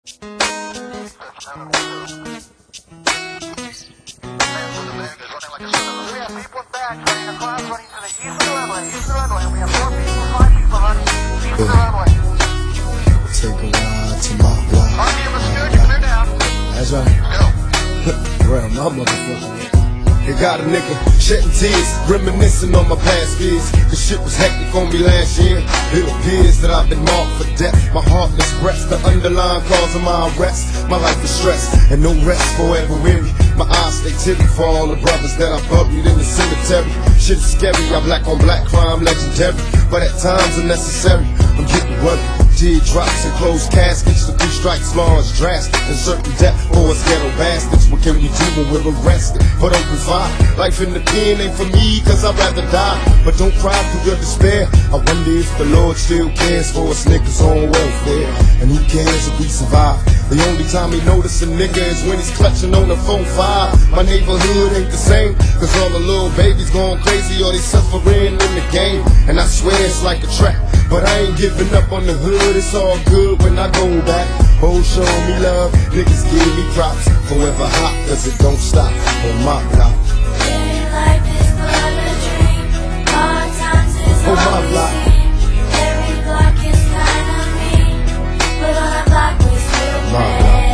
Take a ride to my block. That's right. Well, my motherfucker. It got a nigga shedding tears, reminiscing on my past years. Cause shit was hectic on me last year. It appears that I've been marked for death. My heartless breast, the underlying cause of my arrest. My life is stress, and no rest forever weary. My eyes stay teary for all the brothers that I buried in the cemetery. Shit is scary, I'm black on black crime, legendary. But at times unnecessary, I'm getting worried. Teardrops and closed caskets, the 3 strikes law is drastic, and certain death for us ghetto bastards. What can we do when we're arrested? But open fire, life in the pen ain't for me, cause I'd rather die. But don't cry through your despair. I wonder if the Lord still cares for us niggas on welfare. And who cares if we survive? The only time he notice a nigga is when he's clutching on the 4-5. My neighborhood ain't the same, cause all the little babies going crazy or they suffering in the game. And I swear it's like a trap, but I ain't giving up on the hood. It's all good when I go back. Oh, show me love, niggas give me props. Forever hot, cause it don't stop on my block. Living life is but a dream. Hard times is On my all we block. see. Every block is kinda mean, but on our block we still My play. block.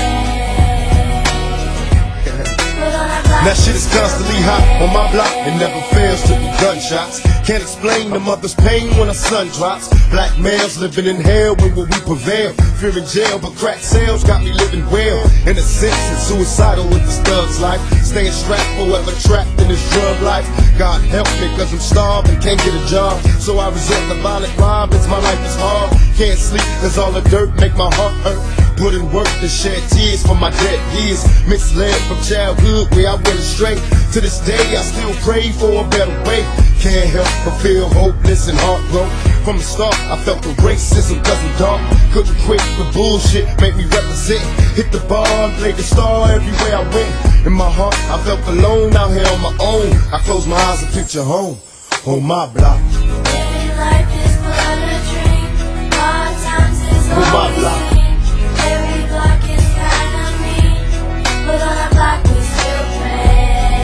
But on our block That shit is constantly hot on my block. It never fails to be gunshots. Can't explain the mother's pain when her son drops. Black males living in hell, when will we prevail? Fear in jail, but crack sales got me living well. In a sense, it's suicidal with this thug's life. Staying strapped, forever trapped in this drug life. God help me, cause I'm starved and can't get a job. So I resort to violent violence, my life is hard. Can't sleep, cause all the dirt make my heart hurt. Put in work to shed tears for my dead years. Misled from childhood where I went astray. To this day I still pray for a better way. Can't help but feel hopeless and heartbroken. From the start I felt the racism cause I'm dark. Couldn't quit the bullshit, make me represent. Hit the bar and play the star everywhere I went. In my heart I felt alone out here on my own. I close my eyes and picture home on my block. living life is but a dream. Hard times is On my all we block. see. Every block is kinda mean, but on our block we still play.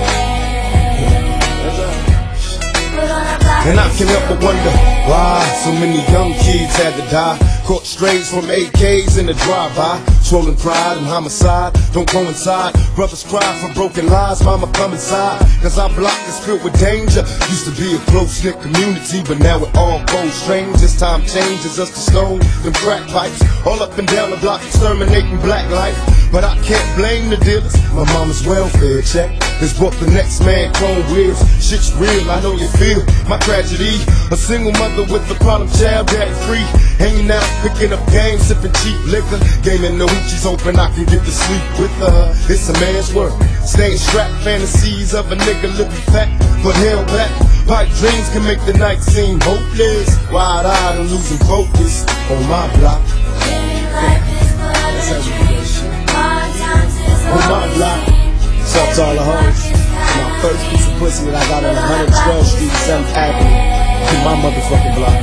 But on our block And I we can't help but still wonder play. why so many young kids had to die. Caught strays from AKs in the drive-by. Swollen pride and homicide don't coincide. Brothers cry for broken lives, mama come inside. Cause our block is filled with danger. Used to be a close-knit community, but now it all goes strange. As time changes us to stone them crack pipes. All up and down the block exterminating black life. But I can't blame the dealers. My mama's welfare check is what the next man clone wears. Shit's real, I know you feel my tragedy. A single mother with a problem child, daddy free. Hanging out, picking up games, sipping cheap liquor. Gaming the hoochies, hoping I can get to sleep with her. It's a man's work, staying strapped. Fantasies of a nigga living fat, but held back. Pipe dreams can make the night seem hopeless. Wide-eyed and losing focus on my block. Living life is but That's a how we do dream. that shit. Hard times is On all my we block. see. What's up to all the hoes? My first piece of pussy that I got on 112th Street, 7th Avenue. In my motherfucking block.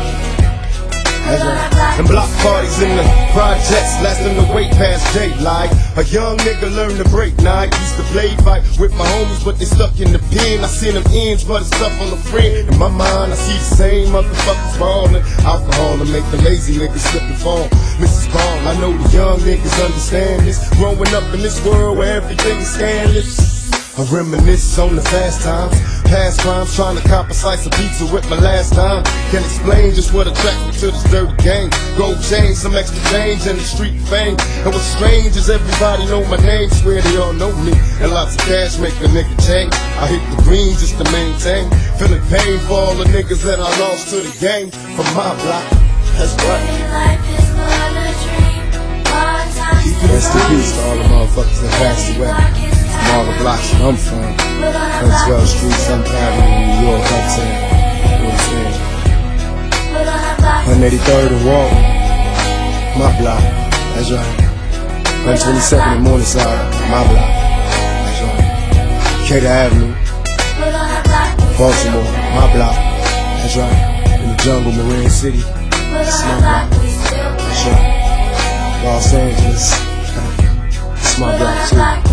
That's right. And block parties in the projects lasting the way past daylight. A young nigga learned to break night. Used to play fight with my homies, but they stuck in the pen. I seen them ends, but it's stuff on the friend. In my mind, I see the same motherfuckers ballin'. Alcohol to make the lazy niggas slip and fall. Mrs. Ball, I know the young niggas understand this. Growing up in this world where everything's scandalous. I reminisce on the fast times, past crimes, trying to cop a slice of pizza with my last time. Can't explain just what attracted me to this dirty game. Gold chain, some extra change, and the street fame. And what's strange is everybody know my name, swear they all know me. And lots of cash make a nigga change. I hit the green just to maintain. Feeling pain for all the niggas that I lost to the game from my block. That's right. Living life is but a dream. Hard times is Rest in all we peace to all the see. motherfuckers that passed away. From all the blocks that I'm from. 112th Street, 7th Avenue, New York, uptown. You know what I'm saying? 183rd and Wall. My block. That's right. 122nd and Morningside. My block. That's right. Cater Avenue. Baltimore. My block. That's right. In the jungle, Marine City. That's my block. That's right. Los Angeles. It's my block too.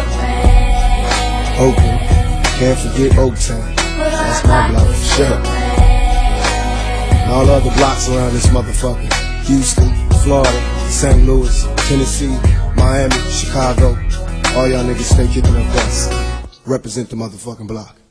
Oakland, can't forget Oaktown. That's my block, sure. And all the other blocks around this motherfucker. Houston, Florida, St. Louis, Tennessee, Miami, Chicago. All y'all niggas stay kicking up dust. Represent the motherfucking block.